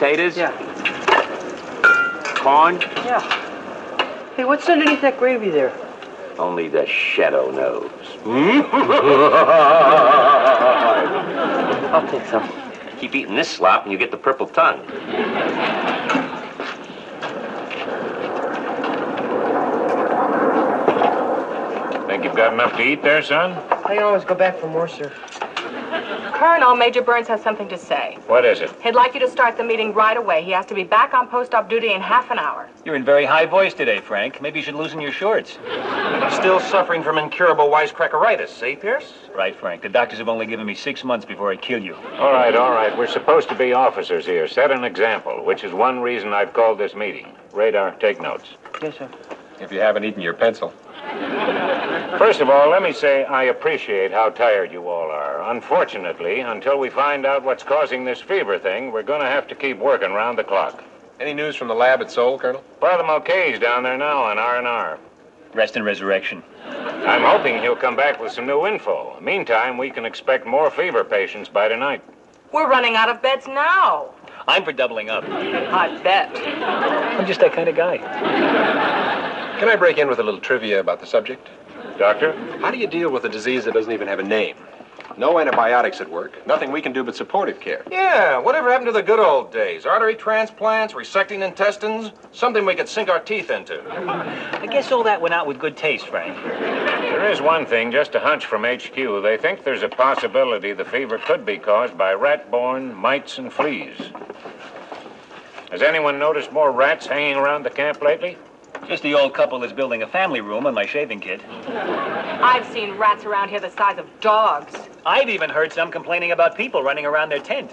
Potatoes? Yeah. Corn? Yeah. Hey, what's underneath that gravy there? Only the shadow knows. I'll take some. Keep eating this slop and you get the purple tongue. Think you've got enough to eat there, son? I can always go back for more, sir. Colonel, Major Burns has something to say. What is it? He'd like you to start the meeting right away. He has to be back on post-op duty in half an hour. You're in very high voice today, Frank. Maybe you should loosen your shorts. Still suffering from incurable wisecrackeritis, eh, Pierce? Right, Frank. The doctors have only given me 6 months before I kill you. All right. We're supposed to be officers here. Set an example, which is one reason I've called this meeting. Radar, take notes. Yes, sir. If you haven't eaten your pencil. First of all, let me say I appreciate how tired you all are. Unfortunately, until we find out what's causing this fever thing, we're going to have to keep working round the clock. Any news from the lab at Seoul, Colonel? Father Mulcahy's down there now on R&R. Rest and resurrection. I'm hoping he'll come back with some new info. Meantime, we can expect more fever patients by tonight. We're running out of beds now. I'm for doubling up. I bet. I'm just that kind of guy. Can I break in with a little trivia about the subject? Doctor? How do you deal with a disease that doesn't even have a name? No antibiotics at work. Nothing we can do but supportive care. Yeah, whatever happened to the good old days? Artery transplants, resecting intestines, something we could sink our teeth into. I guess all that went out with good taste, Frank. There is one thing, just a hunch from HQ. They think there's a possibility the fever could be caused by rat-borne mites and fleas. Has anyone noticed more rats hanging around the camp lately? Just the old couple that's building a family room on my shaving kit. I've seen rats around here the size of dogs. I've even heard some complaining about people running around their tent.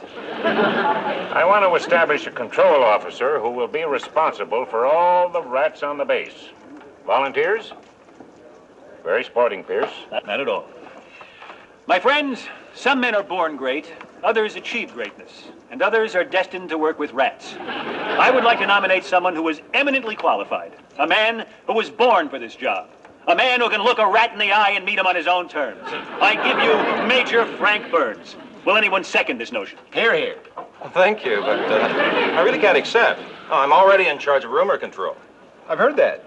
I want to establish a control officer who will be responsible for all the rats on the base. Volunteers? Very sporting, Pierce. Not at all. My friends, some men are born great, others achieve greatness, and others are destined to work with rats. I would like to nominate someone who is eminently qualified, a man who was born for this job, a man who can look a rat in the eye and meet him on his own terms. I give you Major Frank Burns. Will anyone second this notion? Hear, hear. Well, thank you, but I really can't accept. Oh, I'm already in charge of rumor control. I've heard that.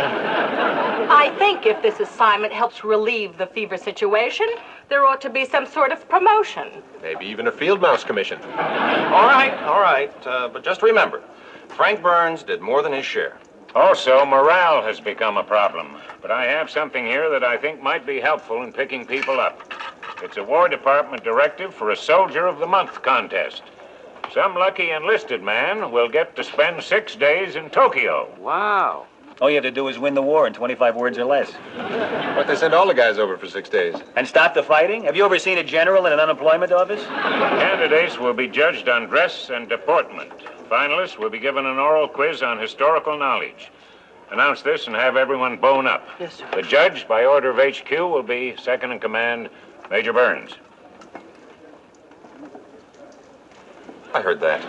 I think if this assignment helps relieve the fever situation, there ought to be some sort of promotion. Maybe even a field mouse commission. All right. But just remember, Frank Burns did more than his share. Also, morale has become a problem. But I have something here that I think might be helpful in picking people up. It's a War Department directive for a Soldier of the Month contest. Some lucky enlisted man will get to spend 6 days in Tokyo. Wow. All you have to do is win the war in 25 words or less. But they send all the guys over for 6 days. And stop the fighting? Have you ever seen a general in an unemployment office? Candidates will be judged on dress and deportment. Finalists will be given an oral quiz on historical knowledge. Announce this and have everyone bone up. Yes, sir. The judge, by order of HQ, will be second in command, Major Burns. I heard that.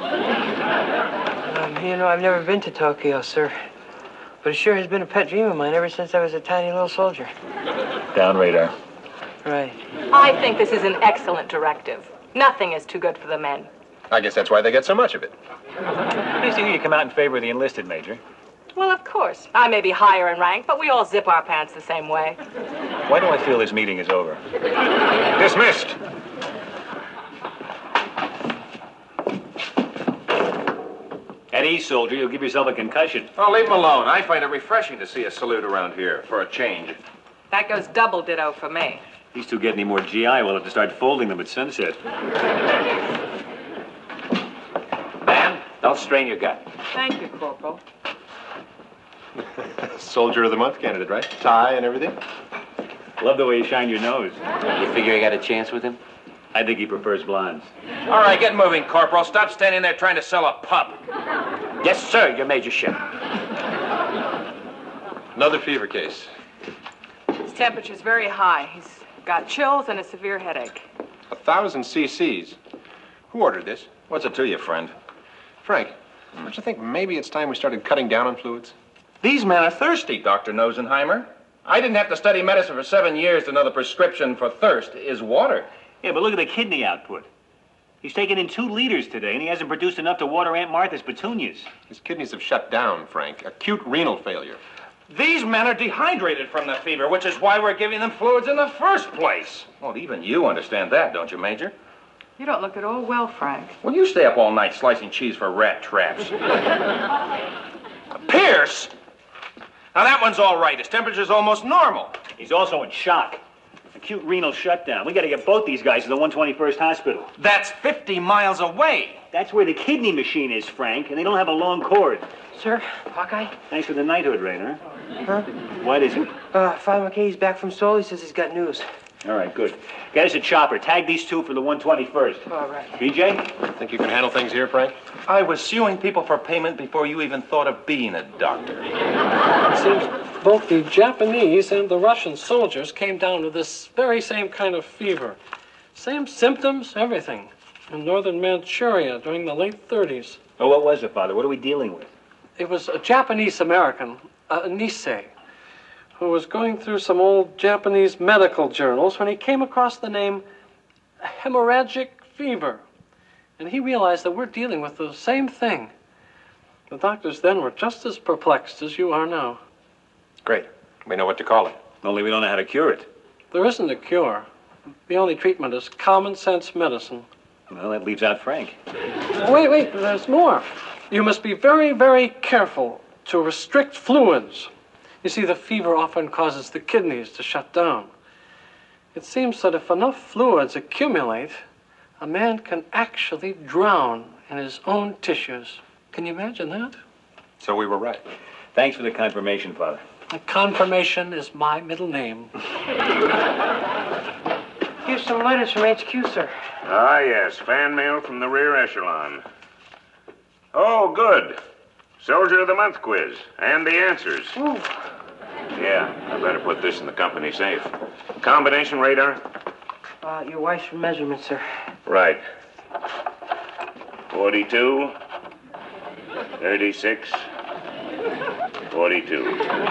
I've never been to Tokyo, sir. But it sure has been a pet dream of mine ever since I was a tiny little soldier. Down radar. Right. I think this is an excellent directive. Nothing is too good for the men. I guess that's why they get so much of it. Pleased to hear you come out in favor of the enlisted, Major. Well, of course. I may be higher in rank, but we all zip our pants the same way. Why do I feel this meeting is over? Dismissed. At ease, soldier. You'll give yourself a concussion. Oh, leave him alone. I find it refreshing to see a salute around here, for a change. That goes double ditto for me. These two get any more GI, we'll have to start folding them at sunset. Man, don't strain your gut. Thank you, Corporal. Soldier of the Month candidate, right? Tie and everything? Love the way you shine your nose. You figure you got a chance with him? I think he prefers blondes. All right, get moving, Corporal. Stop standing there trying to sell a pup. Yes, sir, your Major Ship. Another fever case. His temperature's very high. He's got chills and a severe headache. 1,000 cc's. Who ordered this? What's it to you, friend? Frank, don't you think maybe it's time we started cutting down on fluids? These men are thirsty, Dr. Nosenheimer. I didn't have to study medicine for 7 years to know the prescription for thirst is water. Yeah, but look at the kidney output. He's taken in 2 liters today, and he hasn't produced enough to water Aunt Martha's petunias. His kidneys have shut down, Frank. Acute renal failure. These men are dehydrated from the fever, which is why we're giving them fluids in the first place. Well, even you understand that, don't you, Major? You don't look at all well, Frank. Well, you stay up all night slicing cheese for rat traps. Pierce! Now, that one's all right. His temperature's almost normal. He's also in shock. Acute renal shutdown. We got to get both these guys to the 121st Hospital. That's 50 miles away. That's where the kidney machine is, Frank, and they don't have a long cord. Sir, Hawkeye? Thanks for the knighthood, Raynor. Huh? What is it? Father McKay's back from Seoul. He says he's got news. All right, good. Get us a chopper. Tag these 2 for the 121st. All right. BJ? Think you can handle things here, Frank? I was suing people for payment before you even thought of being a doctor. It seems both the Japanese and the Russian soldiers came down with this very same kind of fever. Same symptoms, everything. In northern Manchuria during the late 30s. Oh, what was it, Father? What are we dealing with? It was a Japanese-American, Nisei, who was going through some old Japanese medical journals when he came across the name hemorrhagic fever. And he realized that we're dealing with the same thing. The doctors then were just as perplexed as you are now. Great. We know what to call it. Only we don't know how to cure it. There isn't a cure. The only treatment is common sense medicine. Well, that leaves out Frank. Wait, there's more. You must be very, very careful to restrict fluids. You see, the fever often causes the kidneys to shut down. It seems that if enough fluids accumulate, a man can actually drown in his own tissues. Can you imagine that? So we were right. Thanks for the confirmation, Father. The confirmation is my middle name. Here's some letters from HQ, sir. Ah, yes. Fan mail from the rear echelon. Oh, good. Soldier of the Month quiz. And the answers. Ooh. Yeah, I better put this in the company safe. Combination radar? Your wife's measurement, sir. Right. 42, 36, 42.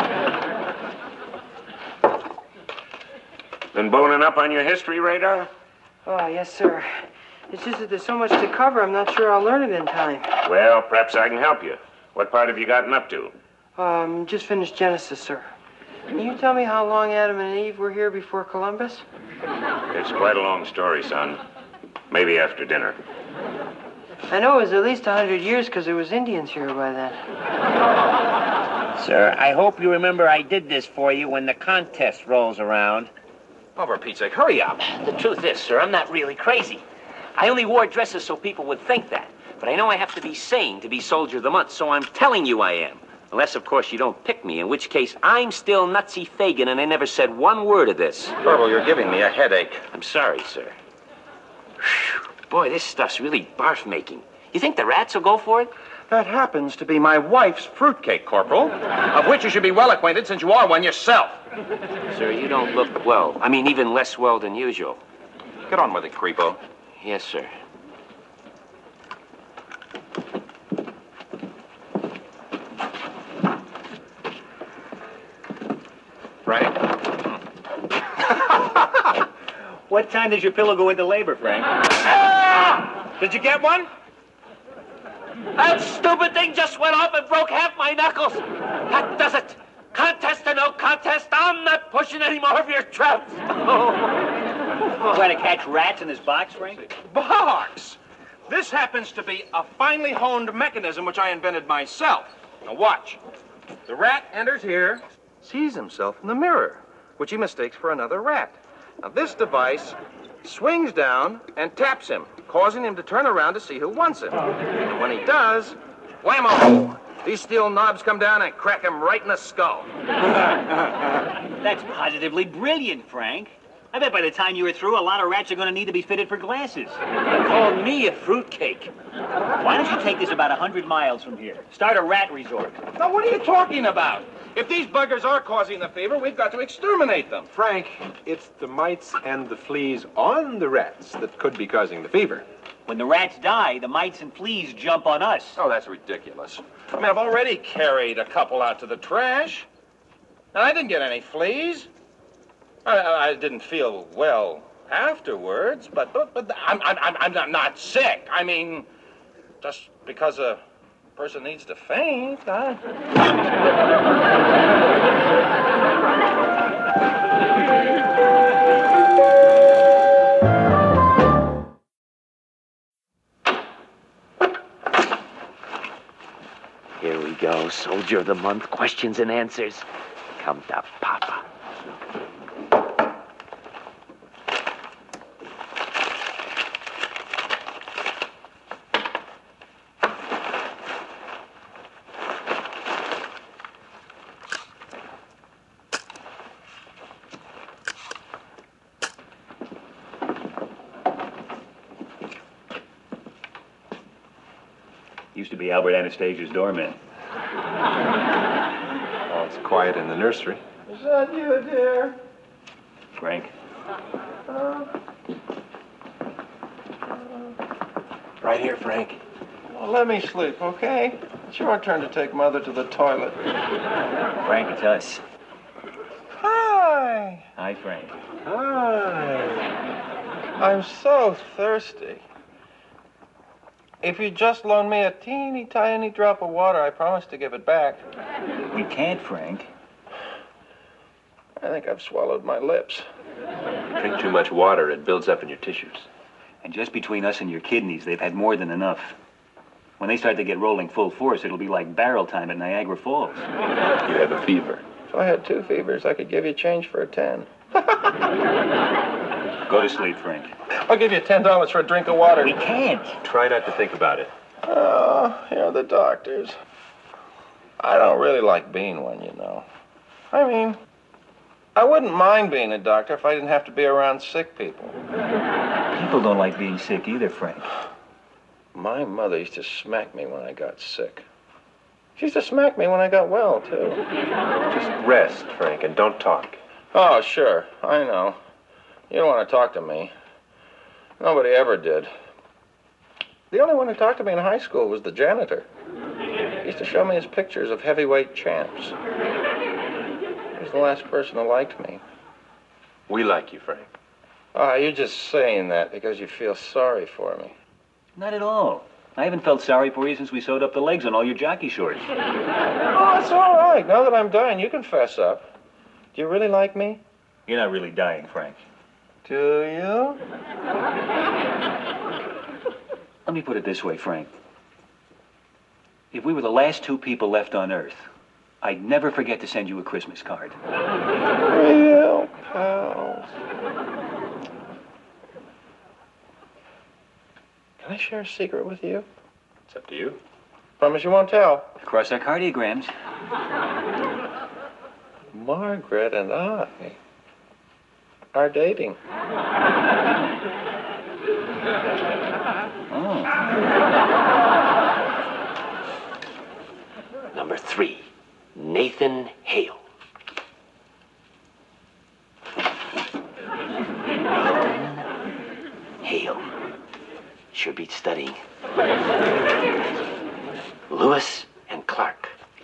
Been boning up on your history radar? Oh, yes, sir. It's just that there's so much to cover, I'm not sure I'll learn it in time. Well, perhaps I can help you. What part have you gotten up to? Just finished Genesis, sir. Can you tell me how long Adam and Eve were here before Columbus? It's quite a long story, son. Maybe after dinner. I know it was at least 100 years because there was Indians here by then. Sir, I hope you remember I did this for you when the contest rolls around. Oh, for Pete's sake, hurry up. The truth is, sir, I'm not really crazy. I only wore dresses so people would think that. But I know I have to be sane to be Soldier of the Month, so I'm telling you I am. Unless, of course, you don't pick me, in which case I'm still Nutsy Fagin, and I never said one word of this. Corporal, you're giving me a headache. I'm sorry, sir. Whew. Boy, this stuff's really barf-making. You think the rats will go for it? That happens to be my wife's fruitcake, Corporal, of which you should be well acquainted since you are one yourself. Sir, you don't look well. I mean, even less well than usual. Get on with it, creepo. Yes, sir. Frank? What time does your pillow go into labor, Frank? Did you get one? That stupid thing just went off and broke half my knuckles. That does it. Contest or no contest, I'm not pushing any more of your traps. Trying to catch rats in this box, Frank? Box! This happens to be a finely honed mechanism which I invented myself. Now watch. The rat enters here, sees himself in the mirror, which he mistakes for another rat. Now this device swings down and taps him, causing him to turn around to see who wants him. And when he does, whammo! These steel knobs come down and crack him right in the skull. That's positively brilliant, Frank. I bet by the time you were through, a lot of rats are going to need to be fitted for glasses. You called me a fruitcake. Why don't you take this about 100 miles from here? Start a rat resort. Now what are you talking about? If these buggers are causing the fever, we've got to exterminate them. Frank, it's the mites and the fleas on the rats that could be causing the fever. When the rats die, the mites and fleas jump on us. Oh, that's ridiculous. I mean, I've already carried a couple out to the trash. And I didn't get any fleas. I didn't feel, well, Afterwards, but I'm not sick. I mean, just because a person needs to faint, Here we go, Soldier of the Month, questions and answers. Come to Papa. Used to be Albert Anastasia's doorman. Oh, it's quiet in the nursery. Is that you, dear? Frank. Right here, Frank. Well, let me sleep, okay? It's your turn to take Mother to the toilet. Frank, it's us. Hi. Hi, Frank. Hi. I'm so thirsty. If you just loan me a teeny tiny drop of water, I promise to give it back. We can't, Frank. I think I've swallowed my lips. Drink too much water, it builds up in your tissues. And just between us and your kidneys, they've had more than enough. When they start to get rolling full force, it'll be like barrel time at Niagara Falls. You have a fever. If I had 2 fevers, I could give you change for a 10. Go to sleep, Frank. I'll give you $10 for a drink of water. We can't. Try not to think about it. Oh, you're the doctors. I don't really like being one, you know. I mean, I wouldn't mind being a doctor if I didn't have to be around sick people. People don't like being sick either, Frank. My mother used to smack me when I got sick. She used to smack me when I got well, too. Just rest, Frank, and don't talk. Oh, sure. I know. You don't want to talk to me. Nobody ever did. The only one who talked to me in high school was the janitor. He used to show me his pictures of heavyweight champs. He was the last person who liked me. We like you, Frank. Ah, you're just saying that because you feel sorry for me. Not at all. I haven't felt sorry for you since we sewed up the legs on all your jockey shorts. Oh, that's all right. Now that I'm dying, you can fess up. Do you really like me? You're not really dying, Frank. Do you? Let me put it this way, Frank. If we were the last 2 people left on Earth, I'd never forget to send you a Christmas card. Real pals. Can I share a secret with you? It's up to you. Promise you won't tell. Cross our cardiograms. Margaret and I are dating. Oh. Number 3, Nathan Hale. Hale. Sure beats studying. Lewis and Clark.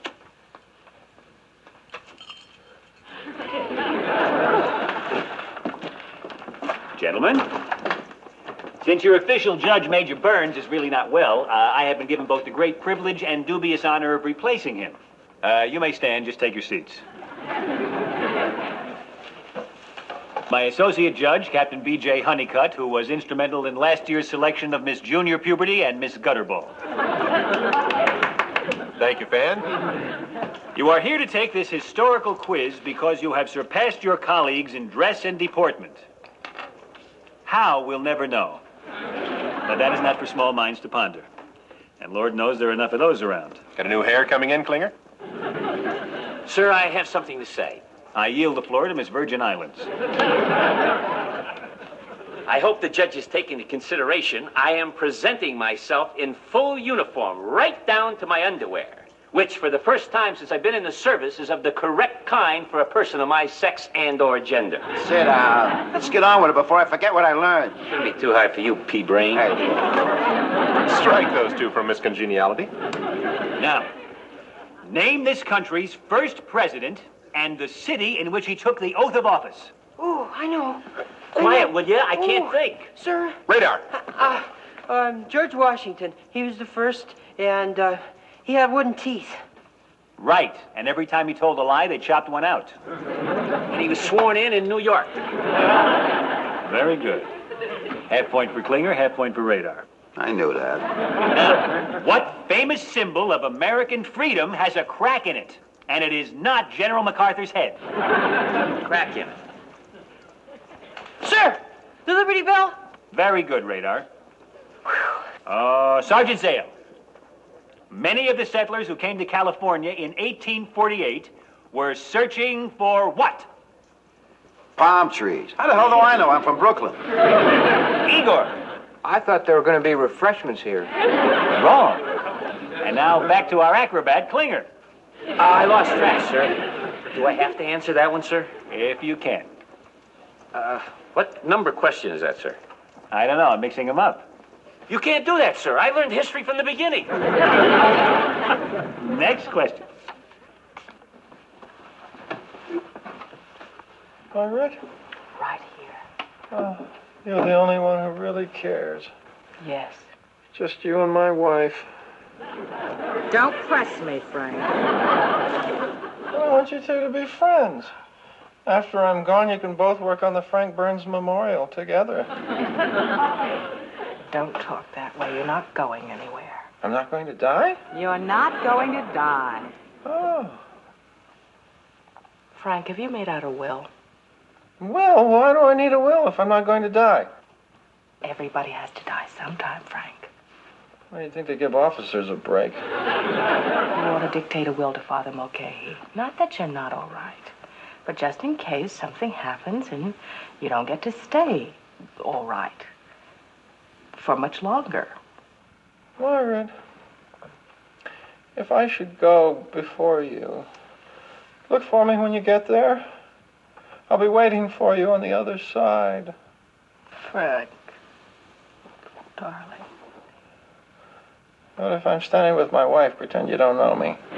Gentlemen, since your official judge, Major Burns, is really not well, I have been given both the great privilege and dubious honor of replacing him. You may stand, just take your seats. My associate judge, Captain B.J. Honeycutt, who was instrumental in last year's selection of Miss Junior Puberty and Miss Gutterball. Thank you, Fan. You are here to take this historical quiz because you have surpassed your colleagues in dress and deportment. How, we'll never know. But that is not for small minds to ponder. And Lord knows there are enough of those around. Got a new hair coming in, Klinger? Sir, I have something to say. I yield the floor to Miss Virgin Islands. I hope the judges take into consideration I am presenting myself in full uniform, right down to my underwear, which, for the first time since I've been in the service, is of the correct kind for a person of my sex and or gender. Sit down. Let's get on with it before I forget what I learned. Shouldn't be too hard for you, pea-brain. Hey. Strike those 2 from Miss Congeniality. Now, name this country's first president and the city in which he took the oath of office. Ooh, I know. Quiet, will you? I can't think. Sir, Radar. George Washington. He was the first, and he had wooden teeth. Right. And every time he told a lie, they chopped one out. And he was sworn in New York. Very good. Half point for Klinger, half point for Radar. I knew that. Now, what famous symbol of American freedom has a crack in it? And it is not General MacArthur's head. Crack in it. Sir, the Liberty Bell. Very good, Radar. Sergeant Zale. Many of the settlers who came to California in 1848 were searching for what? Palm trees. How the hell do I know? I'm from Brooklyn. Igor. I thought there were going to be refreshments here. Wrong. And now back to our acrobat, Klinger. I lost track, sir. Do I have to answer that one, sir? If you can. What number question is that, sir? I don't know. I'm mixing them up. You can't do that, sir. I learned history from the beginning. Next question. Margaret? Right here. Oh, you're the only one who really cares. Yes. Just you and my wife. Don't press me, Frank. I want you two to be friends. After I'm gone, you can both work on the Frank Burns Memorial together. Don't talk that way. You're not going anywhere. I'm not going to die? You're not going to die. Oh. Frank, have you made out a will? Well, why do I need a will if I'm not going to die? Everybody has to die sometime, Frank. Why do you think they give officers a break? You ought to dictate a will to Father Mulcahy. Not that you're not all right, but just in case something happens and you don't get to stay all right for much longer. Margaret, if I should go before you, look for me when you get there. I'll be waiting for you on the other side. Frank, darling. What if I'm standing with my wife? Pretend you don't know me.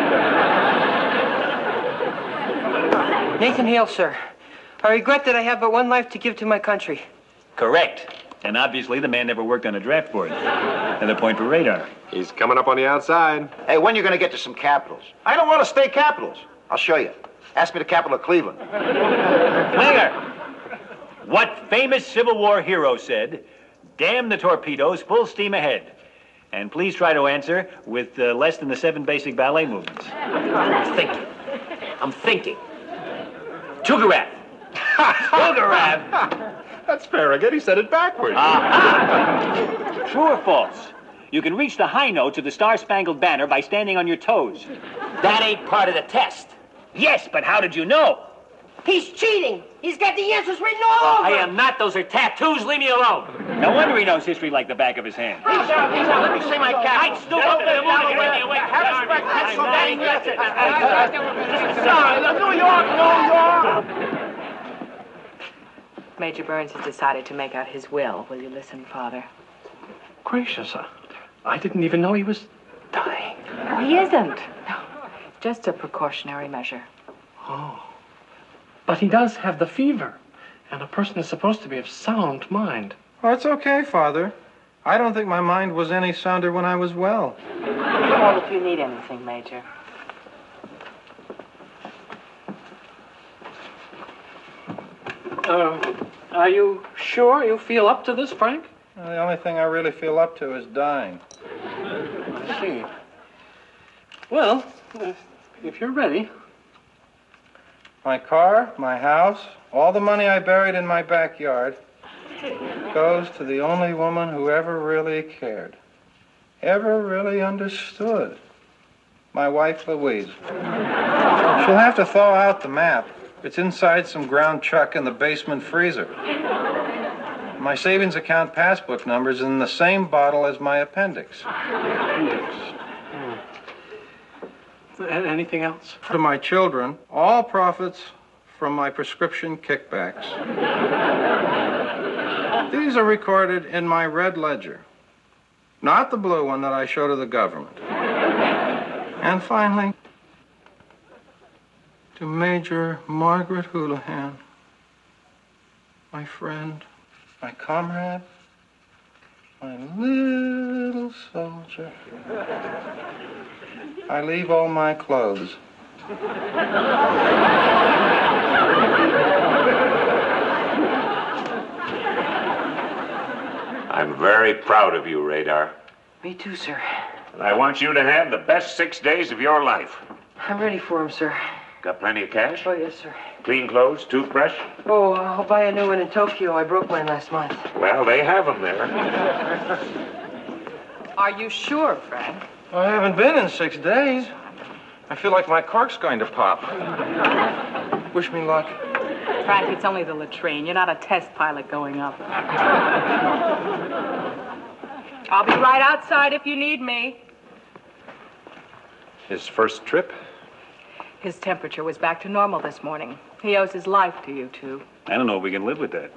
Nathan Hale, sir. I regret that I have but one life to give to my country. Correct. And obviously the man never worked on a draft board. Another point for Radar. He's coming up on the outside. Hey, when you going to get to some capitals? I don't want to stay capitals. I'll show you. Ask me the capital of Cleveland. Klinger. What famous Civil War hero said, "Damn the torpedoes, full steam ahead"? And please try to answer with less than the 7 basic ballet movements. I'm thinking. Tugarath. Tugarath. That's Farragut. He said it backwards. True or false? You can reach the high notes of the Star-Spangled Banner by standing on your toes. That ain't part of the test. Yes, but how did you know? He's cheating. He's got the answers written all over. I am not. Those are tattoos. Leave me alone. No wonder he knows history like the back of his hand. He's out. Let me see my I cap. stood over the moon to give me away. Have respect. That's so I'm not New York. Major Burns has decided to make out his will. Will you listen, Father? Gracious, I didn't even know he was dying. Oh, he isn't. No, just a precautionary measure. Oh. But he does have the fever, and a person is supposed to be of sound mind. Oh, it's okay, Father. I don't think my mind was any sounder when I was well. Well, if you need anything, Major. Are you sure you feel up to this, Frank? The only thing I really feel up to is dying. I see. Well, if you're ready. My car, my house, all the money I buried in my backyard goes to the only woman who ever really cared, ever really understood. My wife, Louise. She'll have to thaw out the map. It's inside some ground chuck in the basement freezer. My savings account passbook number's in the same bottle as my appendix. Anything else? To my children, all profits from my prescription kickbacks. These are recorded in my red ledger, not the blue one that I show to the government. And finally, to Major Margaret Houlihan, my friend, my comrade, my little soldier. I leave all my clothes. I'm very proud of you, Radar. Me too, sir. And I want you to have the best 6 days of your life. I'm ready for him, sir. Got plenty of cash? Oh, yes, sir. Clean clothes, toothbrush? Oh, I'll buy a new one in Tokyo. I broke mine last month. Well, they have them there. Are you sure, Frank? I haven't been in 6 days. I feel like my cork's going to pop. Wish me luck. Frank, it's only the latrine. You're not a test pilot going up. I'll be right outside if you need me. His first trip? His temperature was back to normal this morning. He owes his life to you two. I don't know if we can live with that.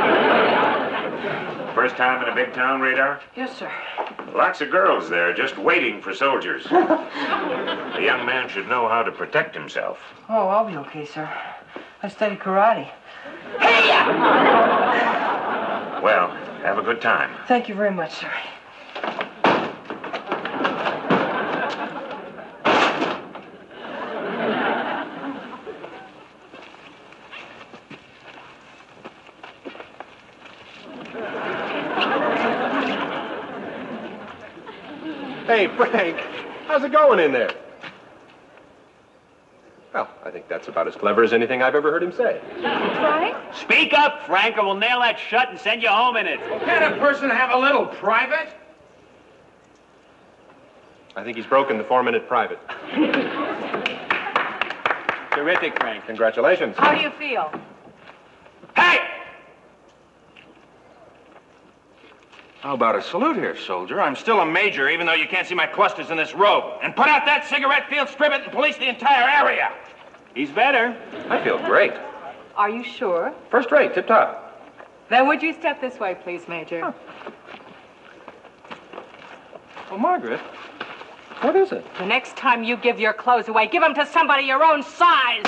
First time in a big town, Radar? Yes, sir. Lots of girls there just waiting for soldiers. A young man should know how to protect himself. Oh, I'll be okay, sir. I study karate. Well, have a good time. Thank you very much, sir. Hey, Frank, how's it going in there? Well, I think that's about as clever as anything I've ever heard him say. Frank? Speak up, Frank, or we'll nail that shut and send you home in it. Can't a person have a little private? I think he's broken the 4-minute private. Terrific, Frank. Congratulations. How do you feel? Hey! How about a salute here, soldier? I'm still a major, even though you can't see my clusters in this robe. And put out that cigarette, field strip it, and police the entire area. He's better. I feel great. Are you sure? First rate, tip-top. Then would you step this way, please, Major? Oh, Margaret, what is it? The next time you give your clothes away, give them to somebody your own size.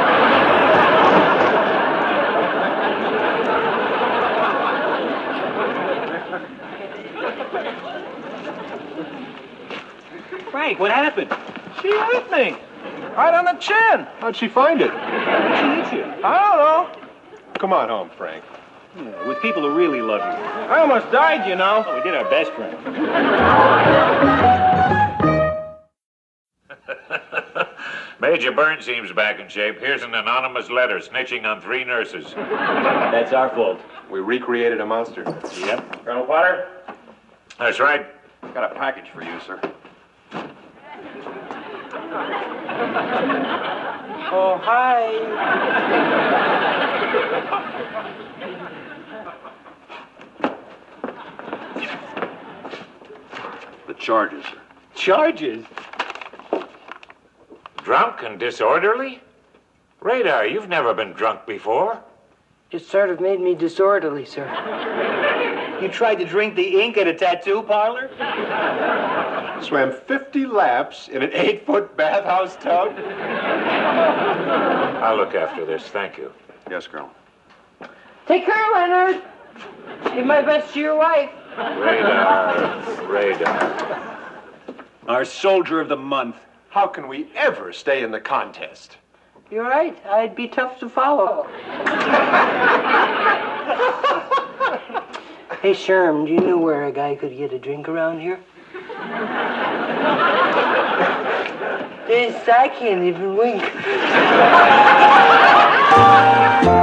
Frank, what happened? She hit me. Right on the chin. How'd she find it? She hit you. I don't know. Come on home, Frank. Yeah, with people who really love you. I almost died, you know. Oh, we did our best, Frank. Major Burns seems back in shape. Here's an anonymous letter snitching on 3 nurses. That's our fault. We recreated a monster. Yep. Colonel Potter, That's right. got a package for you, sir. Oh, hi. The charges, sir. Charges? Drunk and disorderly? Radar, you've never been drunk before. It sort of made me disorderly, sir. You tried to drink the ink at a tattoo parlor? Swam 50 laps in an 8-foot bathhouse tub. I'll look after this, thank you. Yes, Colonel. Take care, Leonard. Give my best to your wife. Radar. Our soldier of the month. How can we ever stay in the contest? You're right. I'd be tough to follow. Hey, Sherm, do you know where a guy could get a drink around here? This, I can't even wink.